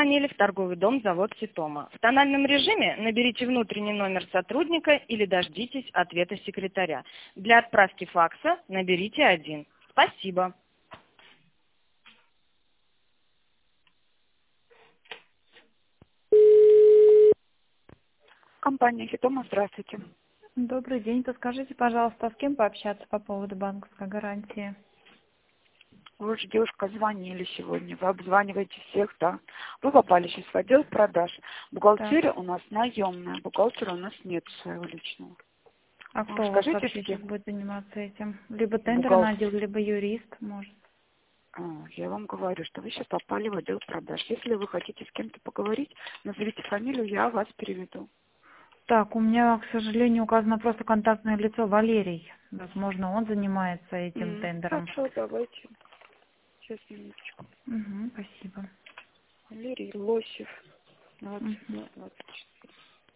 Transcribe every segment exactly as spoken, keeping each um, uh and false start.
Или в торговый дом завод Ситома. В тональном режиме наберите внутренний номер сотрудника или дождитесь ответа секретаря. Для отправки факса наберите один. Спасибо. Компания Ситома, здравствуйте. Добрый день. Подскажите, пожалуйста, с кем пообщаться по поводу банковской гарантии? Вы же, девушка, звонили сегодня. Вы обзваниваете всех, да? Вы попали сейчас в отдел продаж. Бухгалтерия Так. у нас наемная. Бухгалтера у нас нет своего личного. А Ну, кто у вас скажите, вообще с сейчас кем? будет заниматься этим? Либо тендерный Бухгалтер. отдел, либо юрист, может. А, Я вам говорю, что вы сейчас попали в отдел продаж. Если вы хотите с кем-то поговорить, назовите фамилию, я вас переведу. Так, у меня, к сожалению, указано просто контактное лицо Валерий. Возможно, он занимается этим М, тендером. Хорошо, давайте. Сейчас, минуточку. Угу, спасибо. Валерий Лосев. двадцать Мгм. два двадцать четыре.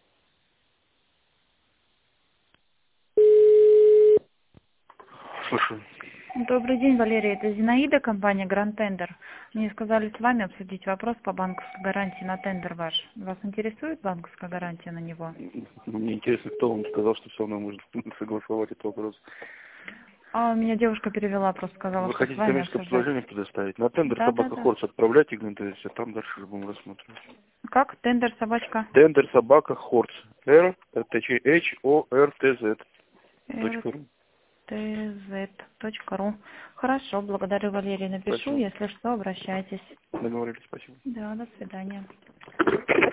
Слушаю. Добрый день, Валерий. Это Зинаида, компания Гранд Тендер. Мне сказали с вами обсудить вопрос по банковской гарантии на тендер ваш. Вас интересует банковская гарантия на него? Мне интересно, кто вам сказал, что со мной может согласовать этот вопрос. А меня девушка перевела, просто сказала, Вы что с хотите вами коммерческое обсуждать. предложение предоставить? На тендер Да, да, собака да. Хорс отправляйте, говорит, а там дальше уже будем рассматривать. Как? Тендер собачка? Тендер собака Хорс. Р, точнее, H, O, R, T, Z. Точка ру. эр тэ зет точка ру. Хорошо, благодарю, Валерий. Напишу, Спасибо. если что, обращайтесь. Договорились, спасибо. Да, до свидания.